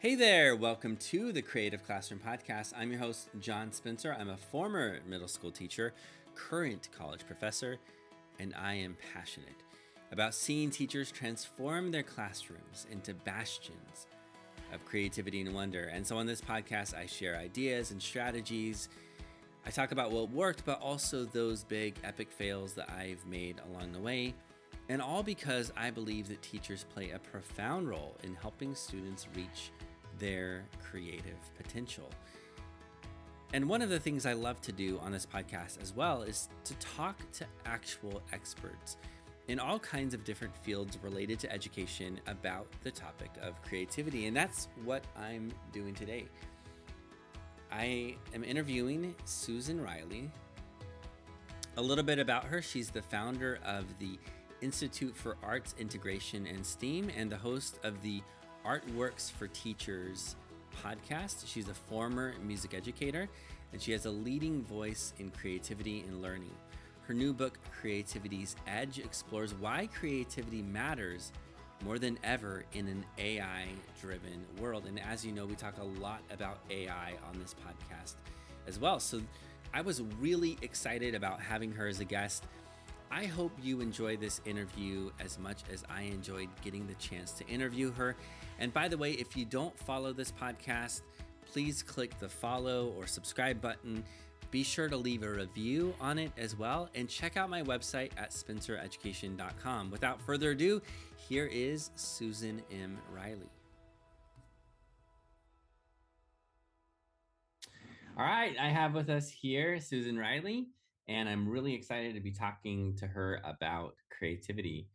Hey there, welcome to the Creative Classroom Podcast. I'm your host, John Spencer. I'm a former middle school teacher, current college professor, and I am passionate about seeing teachers transform their classrooms into bastions of creativity and wonder. And so on this podcast, I share ideas and strategies. I talk about what worked, but also those big epic fails that I've made along the way. And all because I believe that teachers play a profound role in helping students reach their creative potential. And one of the things I love to do on this podcast as well is to talk to actual experts in all kinds of different fields related to education about the topic of creativity. And that's what I'm doing today. I am interviewing Susan Riley. A little bit about her: she's the founder of the Institute for Arts Integration and STEAM and the host of the Artworks for Teachers podcast. She's a former music educator, and she has a leading voice in creativity and learning. Her new book, Creativity's Edge, explores why creativity matters more than ever in an AI-driven world. And as you know, we talk a lot about AI on this podcast as well. So I was really excited about having her as a guest. I hope you enjoy this interview as much as I enjoyed getting the chance to interview her. And by the way, if you don't follow this podcast, please click the follow or subscribe button. Be sure to leave a review on it as well, and check out my website at spencereducation.com. Without further ado, here is Susan M. Riley. All right, I have with us here Susan Riley, and I'm really excited to be talking to her about creativity.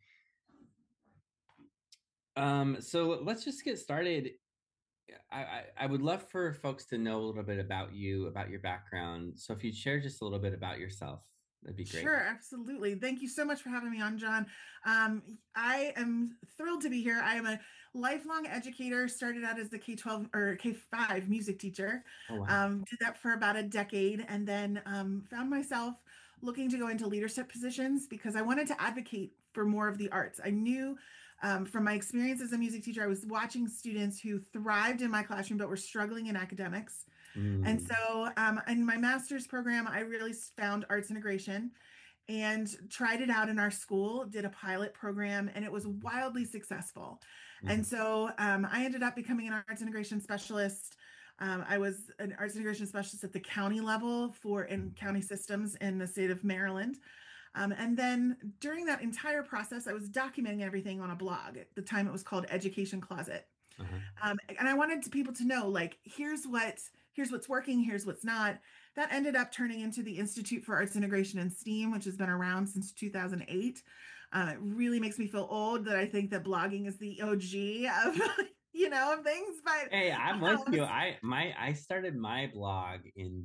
So let's just get started. I would love for folks to know a little bit about you, about your background. So if you'd share just a little bit about yourself, that'd be great. Sure, absolutely. Thank you so much for having me on, John. I am thrilled to be here. I am a lifelong educator, started out as the K-12 or K-5 music teacher. Oh, wow. Did that for about a decade, and then found myself looking to go into leadership positions because I wanted to advocate for more of the arts. I knew from my experience as a music teacher, I was watching students who thrived in my classroom but were struggling in academics. And Mm, so in my master's program, I really found arts integration and tried it out in our school, did a pilot program, and it was wildly successful. mhm, And so I ended up becoming an arts integration specialist. I was an arts integration specialist at the county level in county systems in the state of Maryland. And then during that entire process, I was documenting everything on a blog. At the time, it was called Education Closet. uh-huh. And I wanted people to know, like, here's what's working, here's what's not. That ended up turning into the Institute for Arts Integration and STEAM, which has been around since 2008. It really makes me feel old that I think that blogging is the OG of of things, but Hey, I'm with um, you. I started my blog in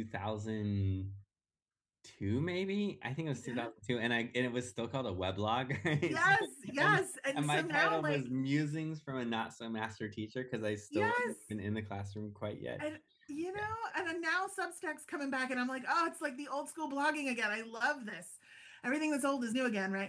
2002, maybe. I think it was yeah, 2002, and it was still called a weblog, right? yes, And yes. and And my so now, title like, was Musings from a Not So Master Teacher because I still yes, wasn't even in the classroom quite yet. and and then now Substack's coming back, and I'm like, oh, it's like the old school blogging again. I love this. Everything that's old is new again, right?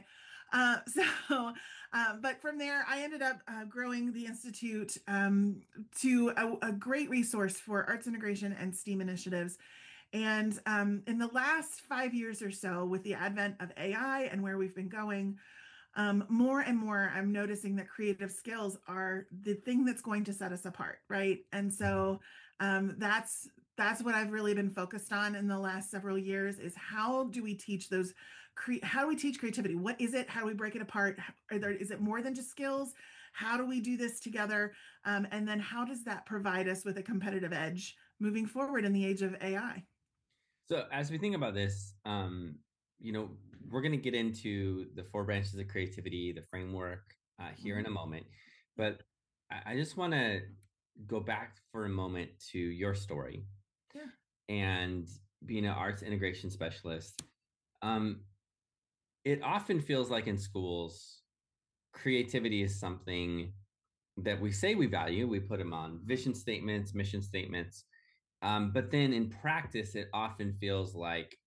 But from there, I ended up growing the Institute to a great resource for arts integration and STEAM initiatives. And in the last 5 years or so, with the advent of AI and where we've been going, more and more, I'm noticing that creative skills are the thing that's going to set us apart, right? And so that's what I've really been focused on in the last several years is how do we teach how do we teach creativity? What is it? How do we break it apart? Is it more than just skills? How do we do this together? And then how does that provide us with a competitive edge moving forward in the age of AI? So as we think about this, you know, we're going to get into the four branches of creativity, the framework here in a Mhm. moment. But I just want to go back for a moment to your story Yeah. and being an arts integration specialist. Um, it often feels like in schools, creativity is something that we say we value. We put them on vision statements, mission statements. But then in practice, it often feels like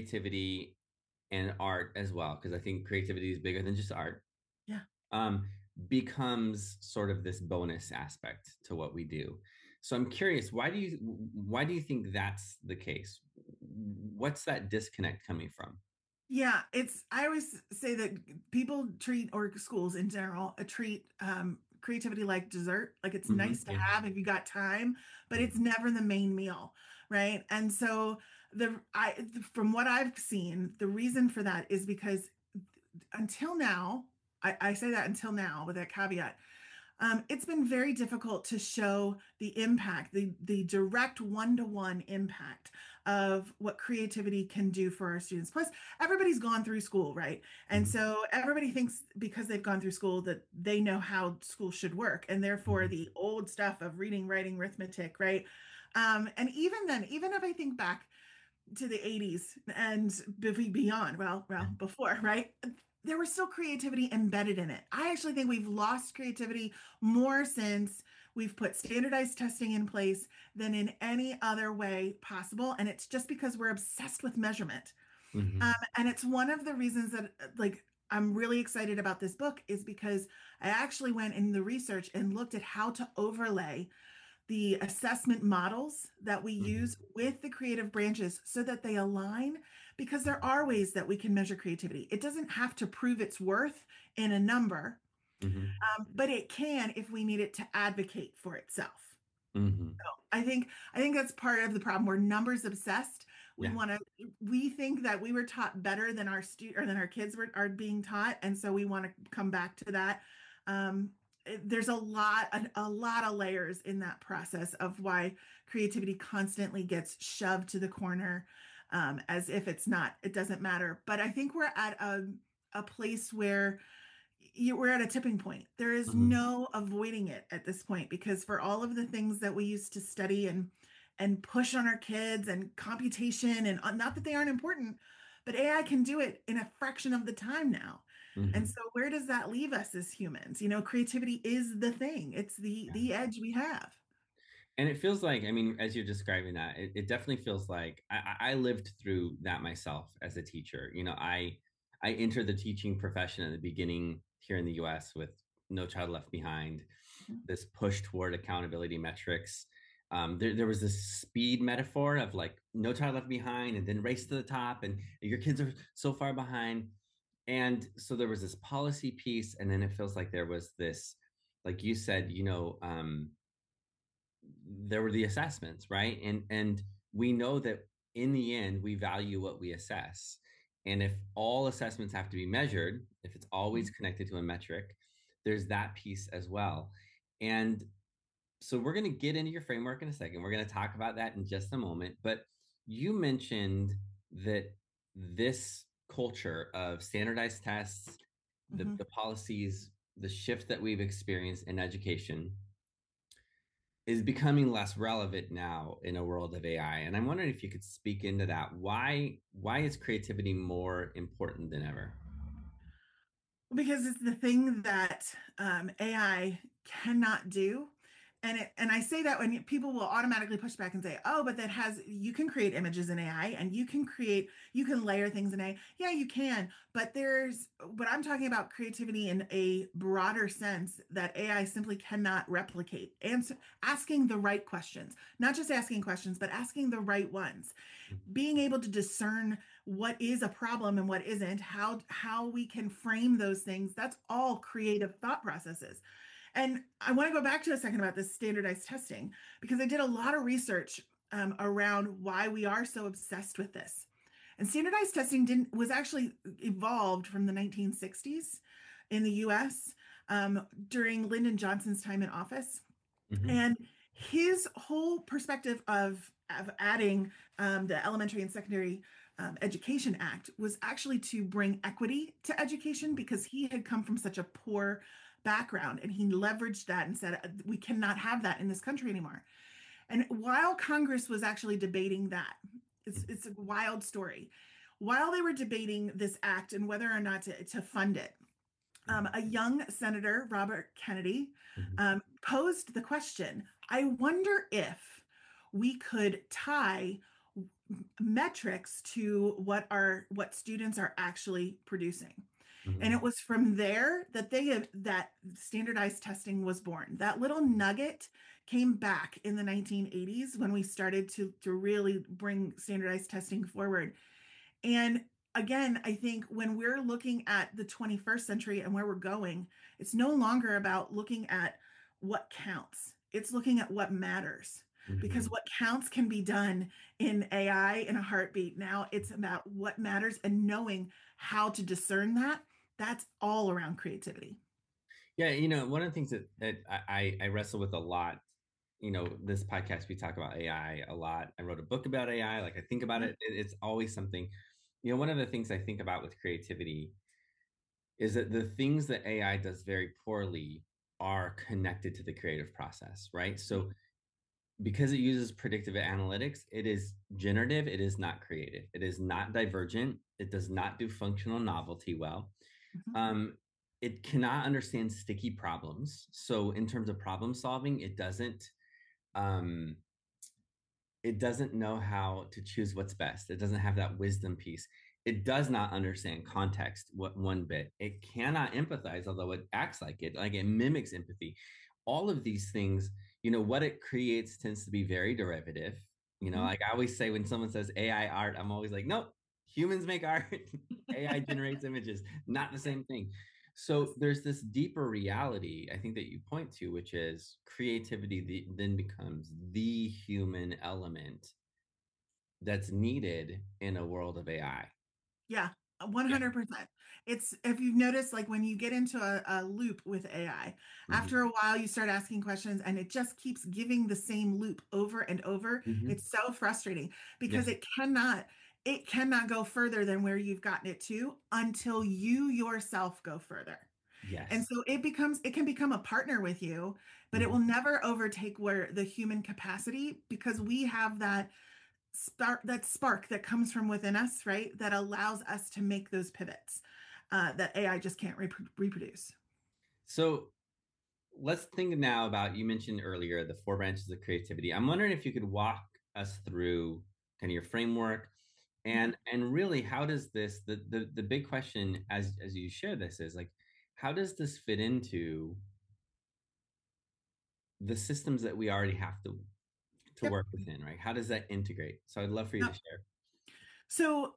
creativity and art as well, because I think creativity is bigger than just art. Yeah. Um, becomes sort of this bonus aspect to what we do. So I'm curious, why do you think that's the case? What's that disconnect coming from? Yeah, I always say that people treat, or schools in general, treat creativity like dessert. Like it's nice to Yeah. have if you got time, but it's Mhm. never the main meal, right? And so from what I've seen, the reason for that is because until now, I say that until now with that caveat, it's been very difficult to show the impact, the direct one-to-one impact of what creativity can do for our students. Plus, everybody's gone through school, right? And Mhm. so everybody thinks because they've gone through school that they know how school should work, and therefore Mhm. the old stuff of reading, writing, arithmetic, right? And even then, even if I think back to the 80s and beyond, well, before, right? There was still creativity embedded in it. I actually think we've lost creativity more since we've put standardized testing in place than in any other way possible. And it's just because we're obsessed with measurement. Mhm. And it's one of the reasons that, like, I'm really excited about this book is because I actually went in the research and looked at how to overlay the assessment models that we Mhm. use with the creative branches so that they align, because there are ways that we can measure creativity. It doesn't have to prove its worth in a number, Mhm. but it can if we need it to advocate for itself. Mhm. I think that's part of the problem. We're numbers obsessed. Yeah. We think that we were taught better than our or than our kids are being taught, and so we want to come back to that. There's a lot of layers in that process of why creativity constantly gets shoved to the corner, as if it doesn't matter. But I think we're at a place where we're at a tipping point. There is Mhm. no avoiding it at this point, because for all of the things that we used to study and push on our kids, and computation, and not that they aren't important, but AI can do it in a fraction of the time now. And Mhm. so where does that leave us as humans? Creativity is the thing. It's the edge we have. And it feels like, I mean, as you're describing that, it definitely feels like I lived through that myself as a teacher. I entered the teaching profession at the beginning here in the US with No Child Left Behind, this push toward accountability metrics. There was this speed metaphor of like No Child Left Behind and then race to the top, and your kids are so far behind. And so there was this policy piece, and then it feels like there was this, like you said, there were the assessments, right? And we know that in the end we value what we assess. And if all assessments have to be measured, if it's always connected to a metric, there's that piece as well. And so we're going to get into your framework in a second. We're going to talk about that in just a moment. But you mentioned that this culture of standardized tests, the, Mhm. the policies, the shift that we've experienced in education is becoming less relevant now in a world of AI. And I'm wondering if you could speak into that. Why is creativity more important than ever? Because it's the thing that AI cannot do. And I say that when people will automatically push back and say, "Oh, but you can create images in AI, and you can layer things in AI." Yeah, you can, but I'm talking about creativity in a broader sense that AI simply cannot replicate. Asking the right questions, not just asking questions, but asking the right ones, being able to discern what is a problem and what isn't, how we can frame those things. That's all creative thought processes. And I want to go back to a second about this standardized testing, because I did a lot of research around why we are so obsessed with this. And standardized testing didn't was actually evolved from the 1960s in the US, during Lyndon Johnson's time in office. Mm-hmm. And his whole perspective of adding the Elementary and Secondary Education Act was actually to bring equity to education, because he had come from such a poor background, and he leveraged that and said, we cannot have that in this country anymore. And while Congress was actually debating that, it's a wild story. While they were debating this act and whether or not to fund it, a young senator, Robert Kennedy, Mm-hmm. posed the question, I wonder if we could tie metrics to what students are actually producing. And Mhm. it was from there that that standardized testing was born. That little nugget came back in the 1980s when we started to really bring standardized testing forward. And again, I think when we're looking at the 21st century and where we're going, it's no longer about looking at what counts. It's looking at what matters. Because Mhm. what counts can be done in AI in a heartbeat. Now it's about what matters and knowing how to discern that. That's all around creativity. Yeah, one of the things that I wrestle with a lot, this podcast we talk about AI a lot. I wrote a book about AI. Like I think about Yep. it's always something. One of the things I think about with creativity is that the things that AI does very poorly are connected to the creative process, right? So because it uses predictive analytics, it is generative, it is not creative, it is not divergent, it does not do functional novelty well. Mhm. Um, it cannot understand sticky problems. So in terms of problem solving, um, it doesn't know how to choose what's best. It doesn't have that wisdom piece. It does not understand context one bit. It cannot empathize, although it acts like it mimics empathy. All of these things, what it creates tends to be very derivative. Mhm. Like I always say when someone says AI art, I'm always like, nope, humans make art, AI generates images, not the same thing. So there's this deeper reality I think that you point to, which is creativity then becomes the human element that's needed in a world of AI. Yeah, Yeah. 100%. It's if you've noticed, like when you get into a loop with AI, after Hmm. a while you start asking questions and it just keeps giving the same loop over and over. Hmm. It's so frustrating Yeah. because it cannot go further than where you've gotten it to until you yourself go further. And Yes. so it can become a partner with you, but it will Hmm. never overtake where the human capacity because we have that spark that comes from within us, right? That allows us to make those pivots that AI just can't reproduce. So let's think now about, you mentioned earlier the four branches of creativity. I'm wondering if you could walk us through kind of your framework and really how does the big question as you share this is like, how does this fit into the systems that we already have to Yep. work within, right? How does that integrate? So I'd love for you to Yep. share. So,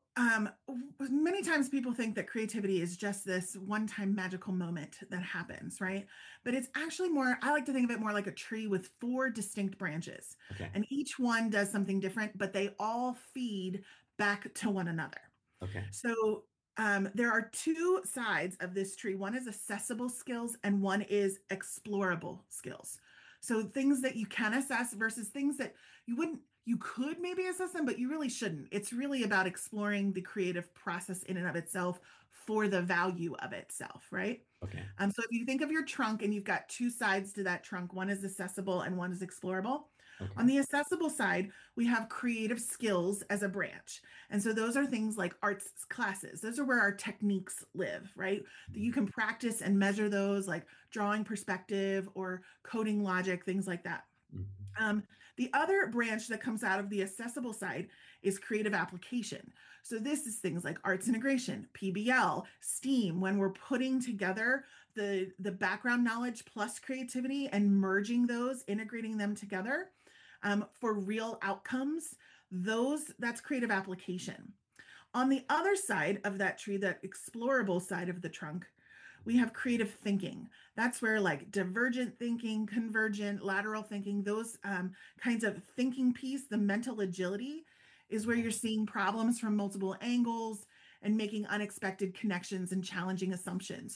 many times people think that creativity is just this one-time magical moment that happens, right? But it's actually more, I like to think of it more like a tree with four distinct branches, Okay. and each one does something different, but they all feed back to one another. Okay. So there are two sides of this tree. One is accessible skills and one is explorable skills. So things that you can assess versus things that you could maybe assess them, but you really shouldn't. It's really about exploring the creative process in and of itself for the value of itself, right? Okay. So if you think of your trunk and you've got two sides to that trunk, one is accessible and one is explorable. On Okay. the accessible side, we have creative skills as a branch. And so those are things like arts classes. Those are where our techniques live, right? That you can practice and measure those, like drawing perspective or coding logic, things like that. Mhm. Um, the other branch that comes out of the accessible side is creative application. So this is things like arts integration, PBL, STEAM, when we're putting together the background knowledge plus creativity and merging those, integrating them together for real outcomes. That's creative application. On the other side of that tree, that explorable side of the trunk, we have creative thinking. That's where like divergent thinking, convergent, lateral thinking, those kinds of thinking piece, the mental agility is where you're seeing problems from multiple angles and making unexpected connections and challenging assumptions.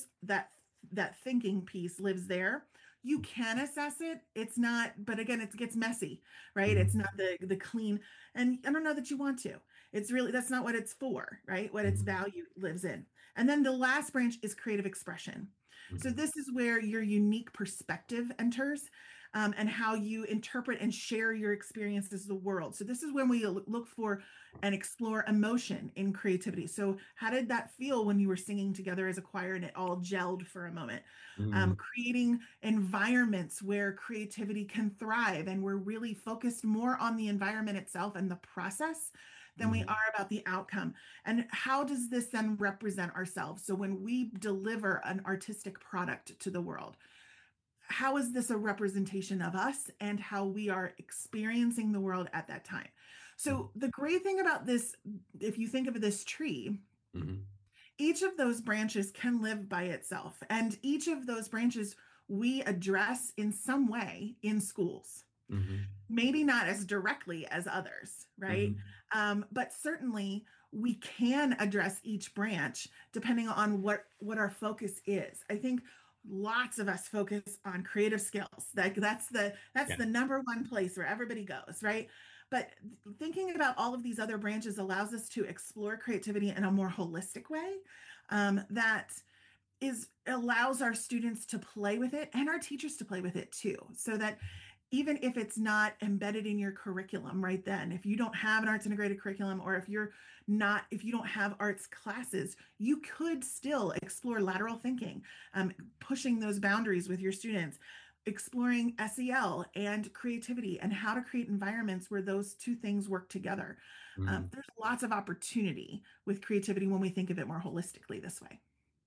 That thinking piece lives there. You can assess it. It's not, but again, it gets messy, right? It's Mhm. not the clean, and I don't know that you want to. It's really that's not what it's for, right? What its Mhm. value lives in. And then the last branch is creative expression. So Mhm. this is where your unique perspective enters, and how you interpret and share your experiences of the world. So this is when we look for and explore emotion in creativity. So how did that feel when you were singing together as a choir and it all gelled for a moment? Mhm. Creating environments where creativity can thrive, and we're really focused more on the environment itself and the process than we are about the outcome. And how does this then represent ourselves? So when we deliver an artistic product to the world, how is this a representation of us and how we are experiencing the world at that time? So the great thing about this, if you think of this tree, Mm-hmm. each of those branches can live by itself. And each of those branches we address in some way in schools. Mm-hmm. Maybe not as directly as others, right? Mm-hmm. But certainly we can address each branch depending on what our focus is. I think lots of us focus on creative skills. Like that's Yeah. the number one place where everybody goes, right? But thinking about all of these other branches allows us to explore creativity in a more holistic way, that is allows our students to play with it and our teachers to play with it too, so that even if it's not embedded in your curriculum right then, if you don't have an arts integrated curriculum, or if you don't have arts classes, you could still explore lateral thinking, pushing those boundaries with your students, exploring SEL and creativity and how to create environments where those two things work together. Mm-hmm. There's lots of opportunity with creativity when we think of it more holistically this way.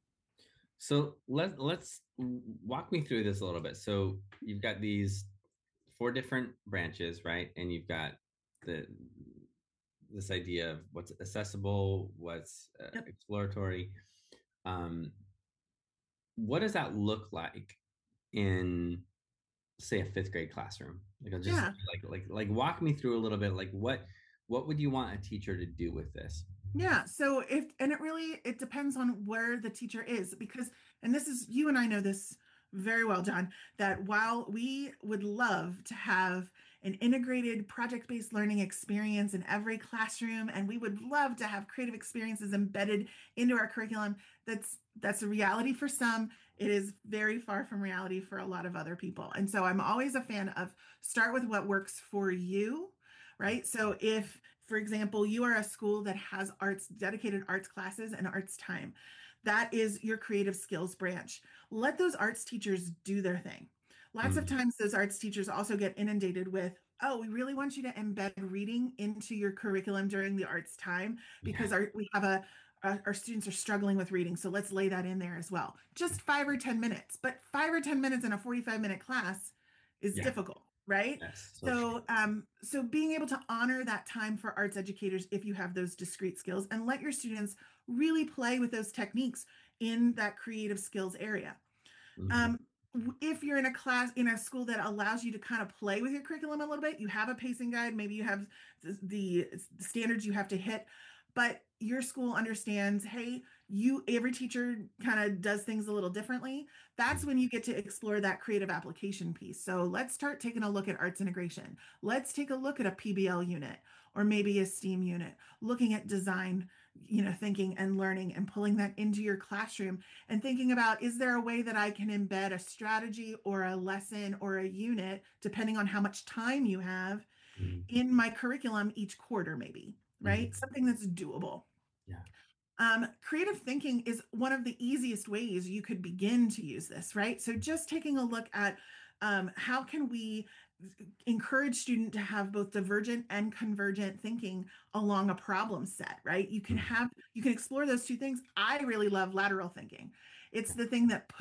So let's walk me through this a little bit. So you've got these four different branches, right? And you've got the this idea of what's accessible, what's Yep. exploratory. Um, what does that look like in, say, a fifth grade classroom? Like, I'll just Yeah. like walk me through a little bit. Like, what would you want a teacher to do with this? Yeah. So it depends on where the teacher is, because, and this is, you and I know this very well, John, that while we would love to have an integrated project-based learning experience in every classroom, and we would love to have creative experiences embedded into our curriculum, that's a reality for some. It is very far from reality for a lot of other people. And so I'm always a fan of start with what works for you, right? So if, for example, you are a school that has dedicated arts classes and arts time, that is your creative skills branch. Let those arts teachers do their thing. Lots of Mm, times, those arts teachers also get inundated with, oh, we really want you to embed reading into your curriculum during the arts time yeah. because our students are struggling with reading. So let's lay that in there as well. Just 5 or 10 minutes, but 5 or 10 minutes in a 45-minute class is Yeah. difficult, right? Yes. So true. So being able to honor that time for arts educators, if you have those discrete skills, and let your students really play with those techniques in that creative skills area. Hmm. Um, if you're in a school that allows you to kind of play with your curriculum a little bit, you have a pacing guide, maybe you have the standards you have to hit, but your school understands, hey, every teacher kind of does things a little differently. That's when you get to explore that creative application piece. So let's start taking a look at arts integration. Let's take a look at a PBL unit or maybe a STEAM unit, looking at design, thinking and learning and pulling that into your classroom and thinking about, is there a way that I can embed a strategy or a lesson or a unit, depending on how much time you have, Hmm. in my curriculum each quarter, maybe, right? Hmm. Something that's doable. Yeah. Creative thinking is one of the easiest ways you could begin to use this, right? So just taking a look at, how can we encourage student to have both divergent and convergent thinking along a problem set, right? Mm, You can explore those two things. I really love lateral thinking. It's the thing that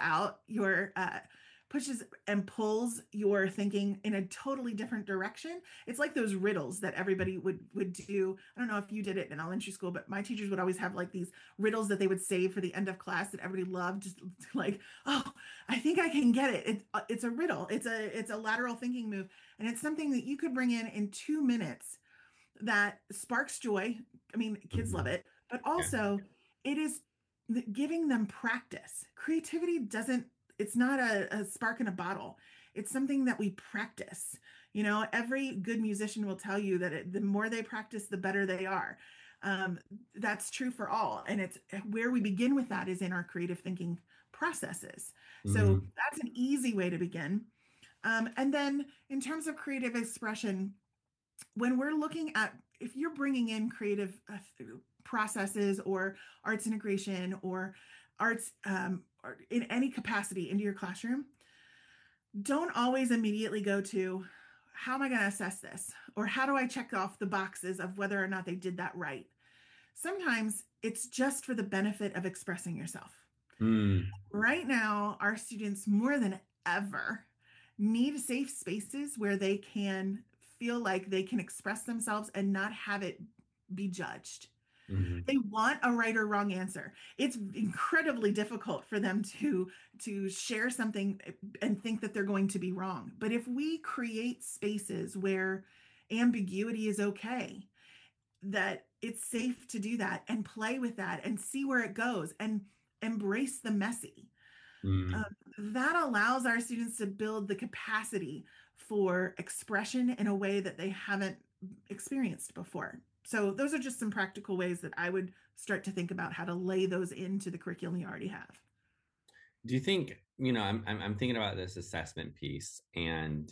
pushes and pulls your thinking in a totally different direction. It's like those riddles that everybody would do. I don't know if you did it in elementary school, but my teachers would always have like these riddles that they would save for the end of class that everybody loved. Just like, oh, I think I can get it. It's a riddle. It's a lateral thinking move, and it's something that you could bring in 2 minutes that sparks joy. I mean, kids love mhm. it, but Yeah. also it is giving them practice. Creativity doesn't, it's not a spark in a bottle. It's something that we practice. Every good musician will tell you that the more they practice, the better they are. Um, that's true for all. And it's where we begin with that is in our creative thinking processes. So Mhm. that's an easy way to begin. And then in terms of creative expression, when we're looking at, if you're bringing in creative processes or arts integration or arts, or in any capacity into your classroom, don't always immediately go to, how am I going to assess this? Or how do I check off the boxes of whether or not they did that right? Sometimes it's just for the benefit of expressing yourself. Mm, Right now, our students more than ever need safe spaces where they can feel like they can express themselves and not have it be judged. mhm, They want a right or wrong answer. It's incredibly difficult for them to share something and think that they're going to be wrong. But if we create spaces where ambiguity is okay, that it's safe to do that and play with that and see where it goes and embrace the messy, um, mm. that allows our students to build the capacity for expression in a way that they haven't experienced before. So those are just some practical ways that I would start to think about how to lay those into the curriculum you already have. Do you think, I'm thinking about this assessment piece and,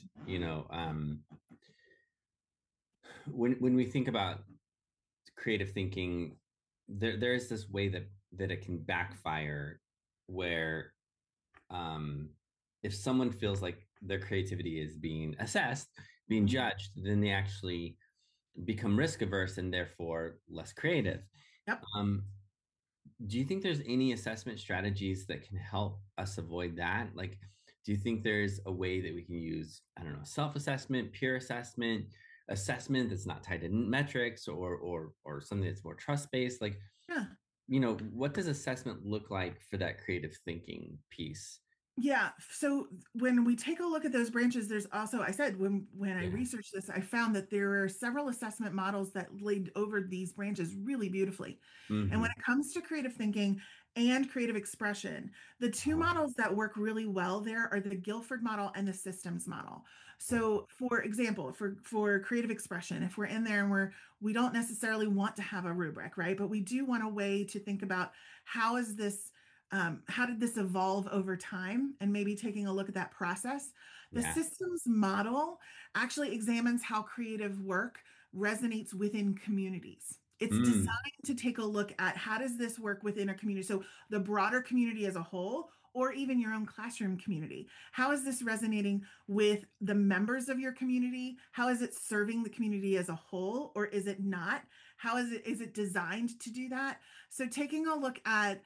when we think about creative thinking, there's this way that it can backfire where um, if someone feels like their creativity is being assessed, being Mhm. judged, then they actually become risk averse and therefore less creative. Yep. Um, do you think there's any assessment strategies that can help us avoid that? Like, do you think there's a way that we can use, I don't know, self-assessment, peer assessment, assessment that's not tied to metrics or something that's more trust-based? Like, Yeah. what does assessment look like for that creative thinking piece? Yeah. So when we take a look at those branches, there's also, I said, when I Yeah. researched this, I found that there are several assessment models that laid over these branches really beautifully. And when Mm-hmm. it comes to creative thinking and creative expression, the two Uh-huh. models that work really well there are the Guilford model and the systems model. So for example, for creative expression, if we're in there and we don't necessarily want to have a rubric, right? But we do want a way to think about how is this how did this evolve over time and maybe taking a look at that process. The Yeah. systems model actually examines how creative work resonates within communities. It's Mm, designed to take a look at how does this work within a community, so the broader community as a whole, or even your own classroom community. How is this resonating with the members of your community? How is it serving the community as a whole, or is it not? How is it designed to do that? So taking a look at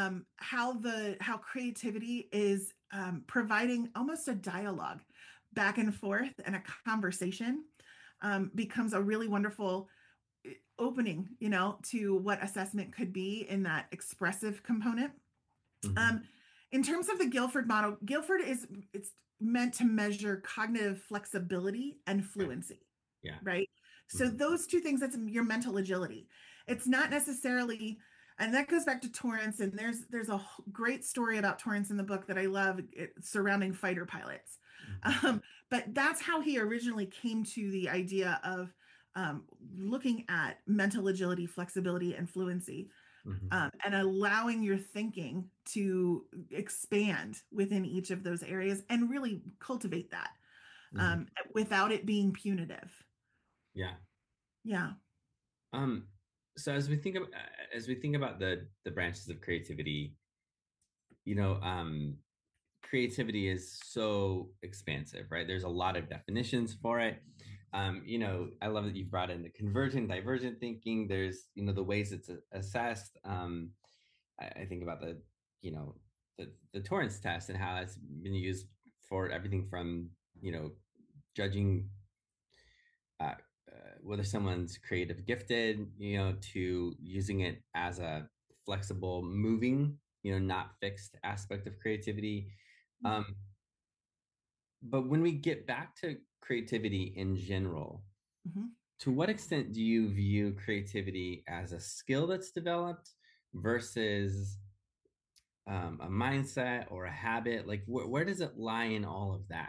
how creativity is providing almost a dialogue back and forth and a conversation becomes a really wonderful opening, to what assessment could be in that expressive component. mhm. Um, in terms of the Guilford model, Guilford is it's meant to measure cognitive flexibility and Right. fluency, Yeah. right? So Mhm. those two things, that's your mental agility. It's not necessarily, and that goes back to Torrance, and there's a great story about Torrance in the book that I love surrounding fighter pilots. Mhm. Um, but that's how he originally came to the idea of looking at mental agility, flexibility, and fluency, Mhm. and allowing your thinking to expand within each of those areas and really cultivate that Mhm. without it being punitive. Yeah. Yeah. Um, so as we think about the branches of creativity, you know, um, creativity is so expansive, right? There's a lot of definitions for it. I love that you've brought in the convergent, divergent thinking. There's, the ways it's assessed. I think about you know, the Torrance test and how it's been used for everything from, judging uh, whether someone's creative gifted, to using it as a flexible, moving, not fixed aspect of creativity. Um, but when we get back to creativity in general, Mhm. to what extent do you view creativity as a skill that's developed versus a mindset or a habit? Like, where does it lie in all of that?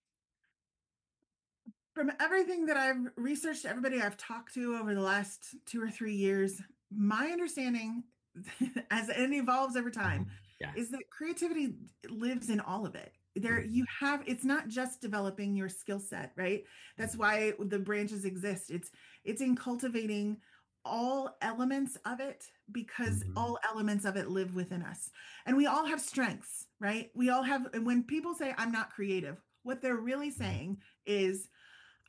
From everything that I've researched, everybody I've talked to over the last 2 or 3 years, my understanding, as it evolves over Uh-huh. time, Yeah. is that creativity lives in all of it. There Mhm. you have, it's not just developing your skill set, right? That's why the branches exist. It's in cultivating all elements of it because Mhm. all elements of it live within us. And we all have strengths, right? We all have, and when people say I'm not creative, what they're really Mhm. saying is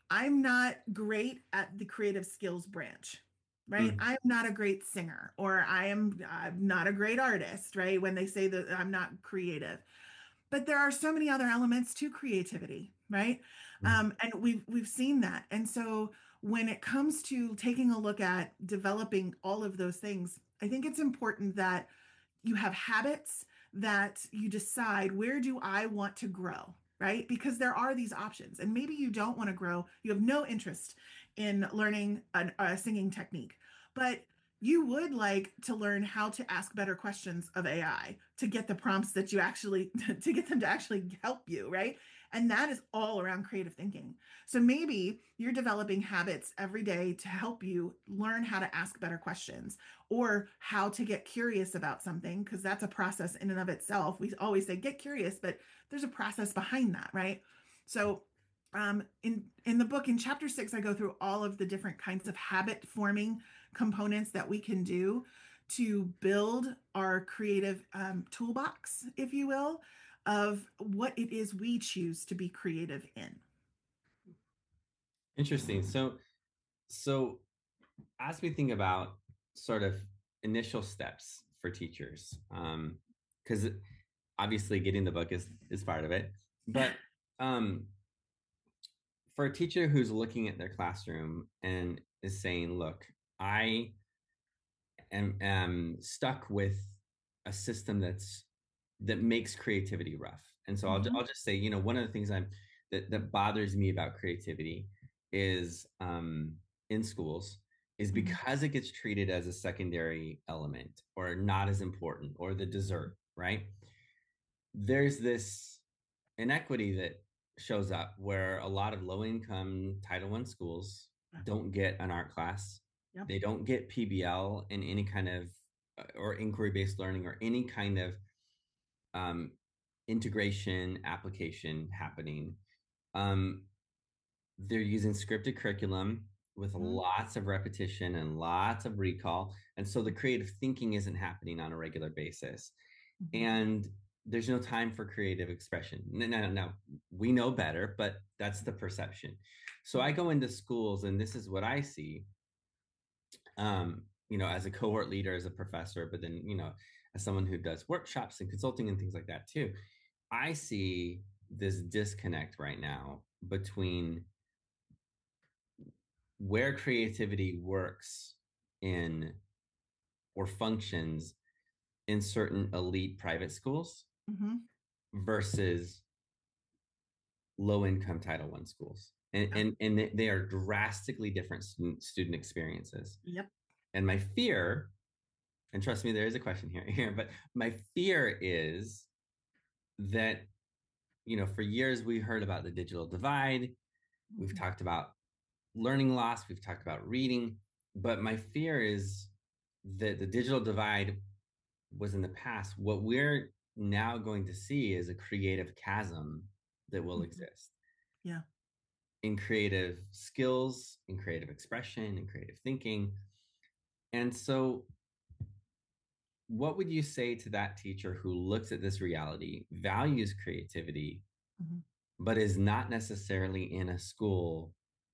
I'm not great at the creative skills branch, right? Mm, I'm not a great singer, or I'm not a great artist, right? When they say that I'm not creative. But there are so many other elements to creativity, right? mm. And we've seen that. And so when it comes to taking a look at developing all of those things, I think it's important that you have habits, that you decide, where do I want to grow, right? Because there are these options, and maybe you don't want to grow, you have no interest in learning a singing technique, but you would like to learn how to ask better questions of AI to get the prompts that you actually to get them to actually help you, right? And that is all around creative thinking. So maybe you're developing habits every day to help you learn how to ask better questions, or how to get curious about something, because that's a process in and of itself. We always say get curious, but there's a process behind that, right? So in the book, in chapter 6, I go through all of the different kinds of habit forming components that we can do to build our creative toolbox, if you will, of what it is we choose to be creative in. Interesting. So as we think about sort of initial steps for teachers, because obviously getting the book is part of it, but um, for a teacher who's looking at their classroom and is saying, "Look, I am stuck with a system that makes creativity rough," and so Mhm, I'll just say, one of the things that bothers me about creativity is in schools is mhm, because it gets treated as a secondary element or not as important or the dessert, right? There's this inequity that shows up where a lot of low income Title I schools yeah, don't get an art class. yep, They don't get PBL in any kind of or inquiry based learning or any kind of um, integration application happening. Um, they're using scripted curriculum with mhm, lots of repetition and lots of recall. And so the creative thinking isn't happening on a regular basis. mhm, And there's no time for creative expression. No. We know better, but that's the perception. So I mhm, go into schools, and this is what I see. As a cohort leader, as a professor, but then as someone who does workshops and consulting and things like that too. I see this disconnect right now between where creativity works in or functions in certain elite private schools mhm. versus low income Title I schools. And, Yeah, and, and they are drastically different student experiences. yep. And my fear, and trust me, there is a question here, but my fear is that, for years we heard about the digital divide. We've Mhm, talked about learning loss. We've talked about reading. But my fear is that the digital divide was in the past. What we're now going to see is a creative chasm that will mhm. exist Yeah. in creative skills, in creative expression, in creative thinking. And so, what would you say to that teacher who looks at this reality, values creativity, Mhm. but is not necessarily in a school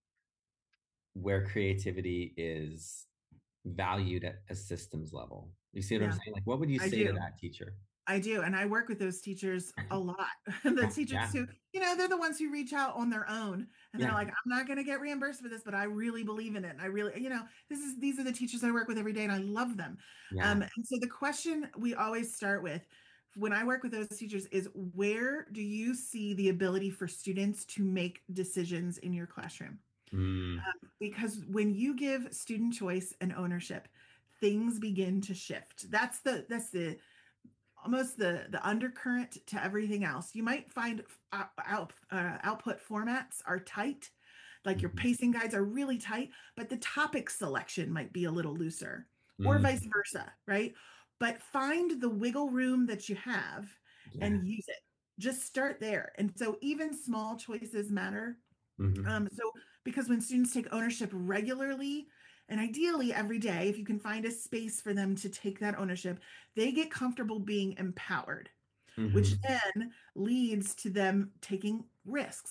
where creativity is valued at a systems level? You see what I'm Yeah, saying? Like, what would you I say to do. that teacher? I do. And I work with those teachers a lot. The Yeah, teachers yeah, who, they're the ones who reach out on their own, and they're yeah, like, I'm not going to get reimbursed for this, but I really believe in it. And I really, these are the teachers I work with every day, and I love them. yeah. And so the question we always start with when I work with those teachers is, where do you see the ability for students to make decisions in your classroom? Mm, Because when you give student choice and ownership, things begin to shift. That's the almost the undercurrent to everything else. You might find output formats are tight, like your mhm, pacing guides are really tight, but the topic selection might be a little looser, or mm, vice versa, right? But find the wiggle room that you have yeah. and use it. Just start there. And so even small choices matter. Mhm, So, because when students take ownership regularly, and ideally every day, if you can find a space for them to take that ownership, they get comfortable being empowered, which mhm, then leads to them taking risks,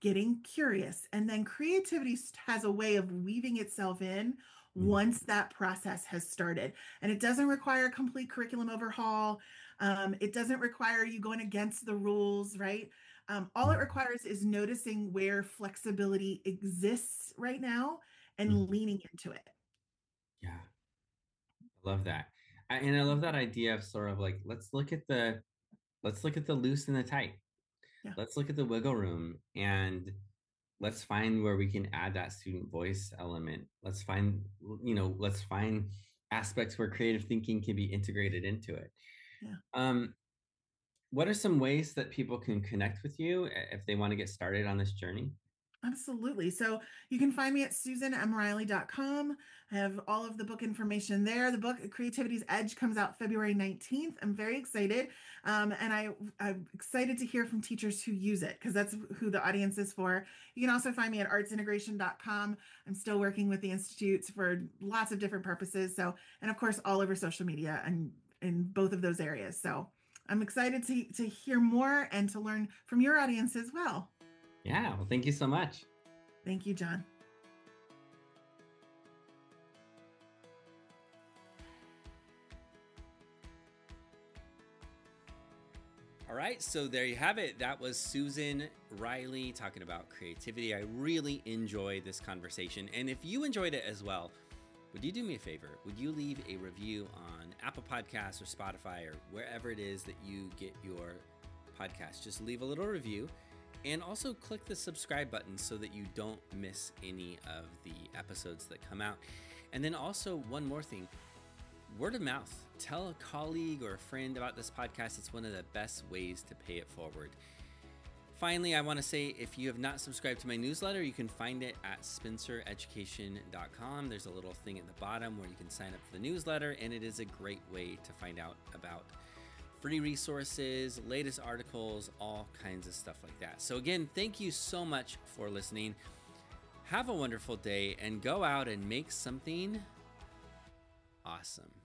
getting curious. And then creativity has a way of weaving itself in Mm, once that process has started. And it doesn't require a complete curriculum overhaul. It doesn't require you going against the rules, right? All it mm, requires is noticing where flexibility exists right now mm. and leaning into it. Yeah, I love that. And I love that idea of sort of like, let's look at the loose and the tight. Yeah, Let's look at the wiggle room and let's find where we can add that student voice element. Let's find aspects where creative thinking can be integrated into it. yeah. Um, what are some ways that people can connect with you if they want to get started on this journey? Absolutely. So you can find me at susanmriley.com. I have all of the book information there. The book Creativity's Edge comes out February 19th. I'm very excited. I'm excited to hear from teachers who use it because that's who the audience is for. You can also find me at artsintegration.com. I'm still working with the Institutes for lots of different purposes. So, and of course, all over social media and in both of those areas. So I'm excited to hear more and to learn from your audience as well. Yeah, well, thank you so much. Thank you, John. All right, so there you have it. That was Susan Riley talking about creativity. I really enjoyed this conversation. And if you enjoyed it as well, would you do me a favor? Would you leave a review on Apple Podcasts or Spotify or wherever it is that you get your podcast? Just leave a little review and also click the subscribe button so that you don't miss any of the episodes that come out. And then also one more thing. Word of mouth. Tell a colleague or a friend about this podcast. It's one of the best ways to pay it forward. Finally, I want to say if you have not subscribed to my newsletter, you can find it at spencereducation.com. There's a little thing at the bottom where you can sign up for the newsletter, and it is a great way to find out about free resources, latest articles, all kinds of stuff like that. So again, thank you so much for listening. Have a wonderful day and go out and make something awesome.